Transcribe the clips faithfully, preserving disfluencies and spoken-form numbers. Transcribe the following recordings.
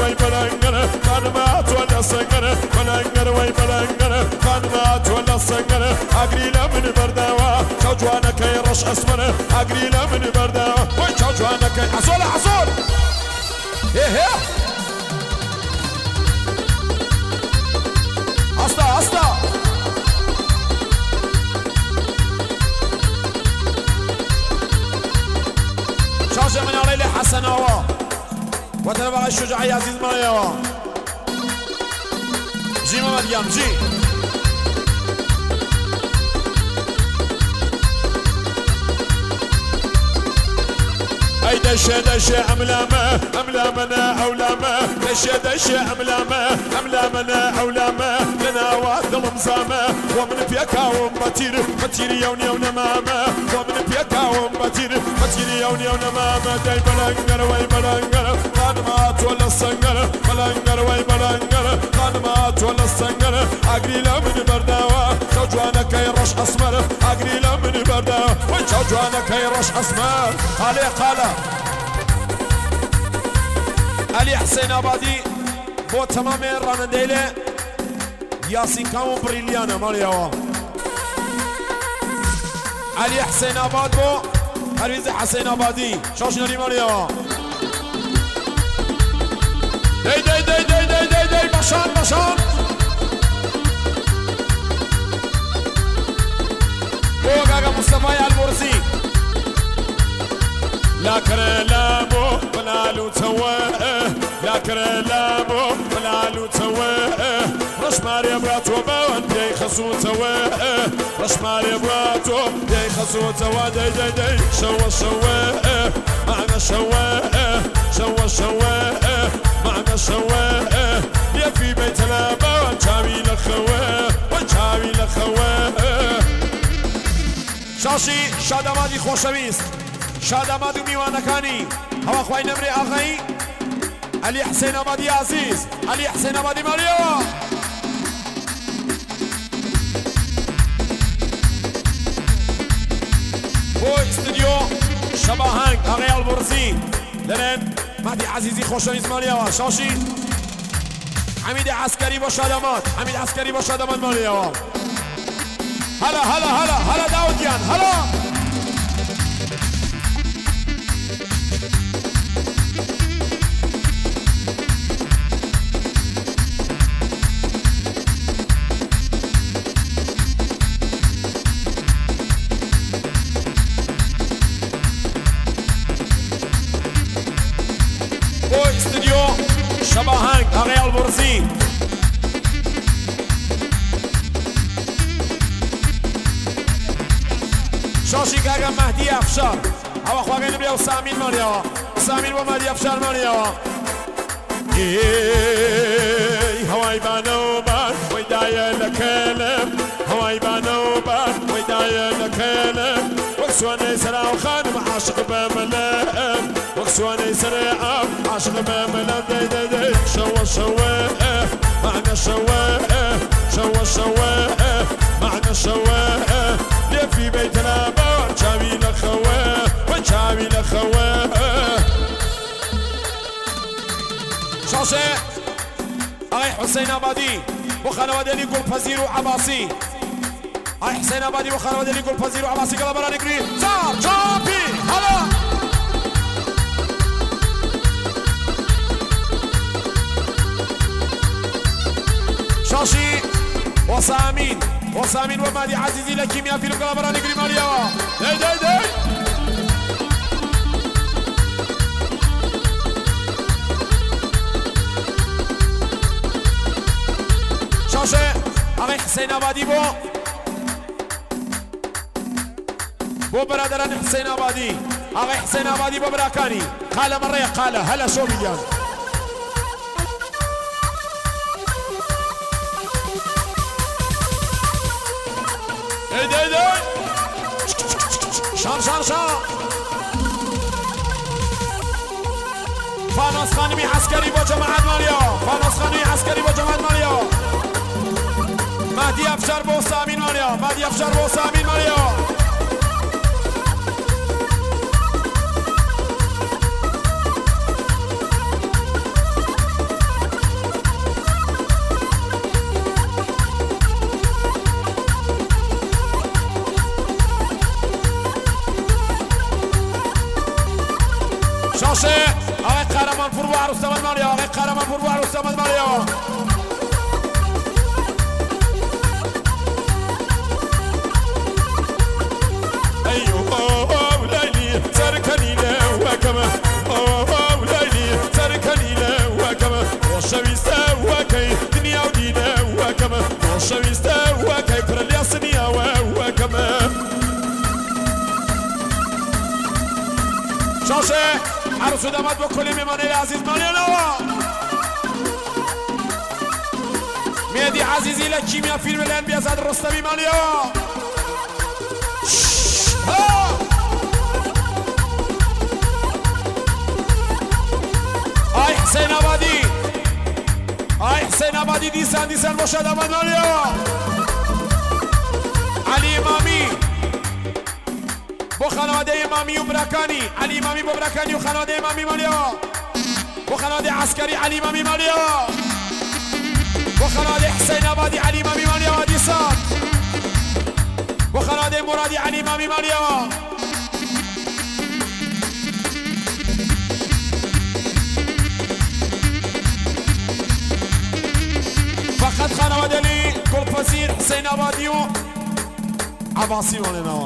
وای بلنگره خانمات ولا سنگره بلنگره وای بلنگره خانمات ولا سنگره اگریلا من برداوا شو جوانك يرش اسمره اگریلا من برداوا وای شو جوانك حصول حصول هه هه استا استا شاشة من علي حسن هوا وتنبغى الشجاعي عزيز مريوا جي مريم جي اي دشة دشة املامه املامنا اولامه دشة دشة املامه املامنا اولامه لنا واثل مزامه ومن فيكا ومبتير بتير يوني ونمامه ومن فيكا ومبتير بتير يوني ونمامه داي بلنجر وي بلنجر خانمات ولا السنجر بلنجر وي بلنجر خانمات ولا السنجر اقريلا من برداوا شوجوانك يرش اسمر اقريلا من برداوا وشوجوانك يرش اسمر علي قاله علي حسين آبادی با تمام رانندهیله یاسین کامو بریلیانه مالیاوا علی حسین آباد با پرویز حسین آبادی شاشناری مالیاوا دی دی دی دی دی دی دی باشان باشان با گاگا مصطفی البرزی لا كرلامو بلالو تواه لا كرلامو بلالو تواه رش ماري براتو باون دي خسو تواه رش ماري براتو دي خسو تواه دي دي دي شوا شوا معنا شوا شوا شوا معنا شوا يا في بيت الابا وجاوي لخواه وجاوي لخواه شاشي شادمادي خوشويست شادماد و میوانەکانی هەوا خوای نەمرێ ئاغایی علی حسین آبادی عزیز علی حسین آبادی ماریەوە بۆ ئیستودیۆ شەباهەنگ ئاغای ئەڵبورزی دەرێن مەهدی عەزیزی خۆشەویست ماریەوە شاشی حەمید عەسکەری بۆ شادەمات حەمید عەسکەری بۆ شادەمات ماریەوە هەلا هەلا هەلا هەلا داوودیان هەلا شباهنگ آقای البرزی شاشی که اگر مهدی افشار هوا خواهی نبری و سامین مانیاوا سامین و مهدی افشار مانیاوا هوای بانو بان ویدای لکلم هوای بانو بان ویدای لکلم وكسواني سرع وخانم عاشق بملام وكسواني سرع عاشق بملام دي دي دي شوا شوا معنا شوا شوا شوا معنا شوا ليه في بيت الابا وجاوي لخوا وجاوي لخوا شاشة اي حسين آبادی وخانواده لي قول پذیر و عباسی آی حسین آبادی و خانواده لی گل پذیر و عباسی کلا برا نگری زار چاپی هلا شاشی واسه امین واسه امین و مهدی عزیزی لکیمیا فیلم کلا برا نگری ماریا دی دی دی شاشه آقای حسین آبادی بو بو برادران حسين آبادي آقای حسين آبادي بو براكاني قال مرة قال هلا شو بيجان ايد ايد شان شان شان فانوس خانمی عسکری با جماعت مالیا فانوس خانمی عسکری با جماعت مالیا مهدی افشار با سامین مالیا مهدی افشار با سامین مالیا عروس تمد ماليا غير قرمان بربو عروس تمد ماليا أيوه ليلي تركني لوكما أوه ليلي تركني لوكما وشويست وكي دنيا ودينا وكما وشويست وكي كرلي الصنيا وكما شاشة عروس وداماد بكل ميمان العزيز مالي لوا مهدي عزيزي لكيميا فيلم الانبياء زاد الرستمي مالي آي حسين آبادی آي حسين آبادی دیسان دیسان باشد آمد مالیا علی امامی با خانواده امامی و برکانی علی امامی با برکانی و خانواده امامی مالیا با خانواده عسکری علی امامی مالیا با خانواده حسين آبادی علی امامی مالیا دیسان با خانواده مرادی علی امامی مالیا فقط خانواده لی گلپذیر حسين آبادی و عباسی مالنا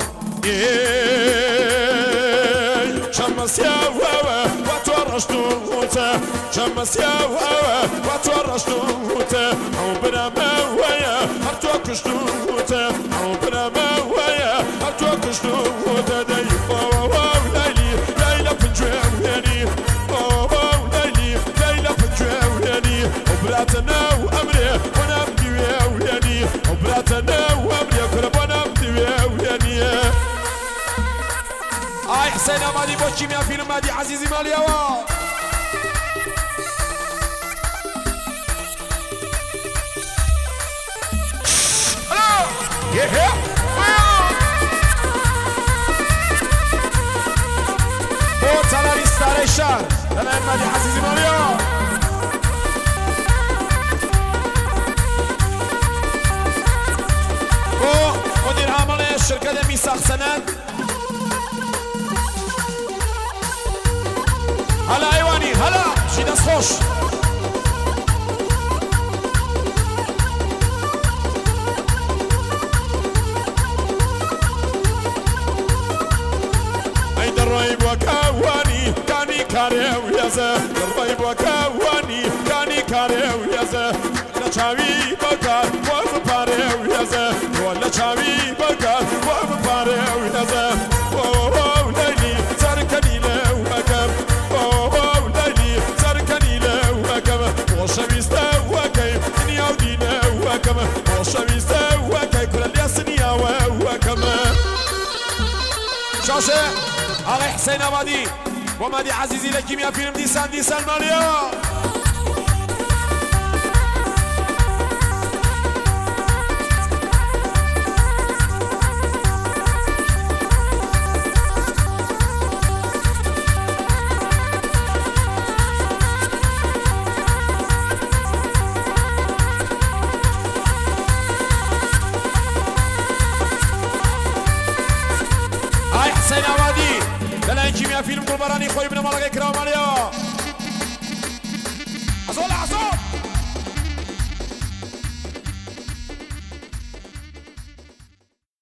شمس يا هوا وتورشت موته شمس يا هوا وتورشت موته او بنا ما ويا هرتو كشت موته او بنا ما ويا هرتو كشت موته داي واو ليلي ليلى بنجواني واو ليلي ليلى بنجواني وبراتنا وامري وانا بدي وياني وبراتنا وامري كرب وانا بدي وياني آي حسين آبادی با کیمیا فیلم مهدی عزیزی مالیا و با تلاری ستاره شهر تلاری مهدی عزیزی مالیا با مدیر عامل شرکت میساق سند هلا ايواني هلا شي داس خوش اي درايب وكواني كاني كاريو يازا درايب وكواني كاني كاريو يازا لا تشاوي بكار وف باريو يازا ولا تشاوي بكار وف باريو يازا او ليلي تركني لو بكر وشويست وكي دنيا ودينا وكما وشويست وكي كل الياسنيا وكما شاشة علي حسين آبادی ومهدي عزيزي لكيميا فيلم ديسان ديسان ماليا حسين آبادی دلائن کیمیا فیلم گلبرانی خوی بنا مالک اکرام علیا عزول عزول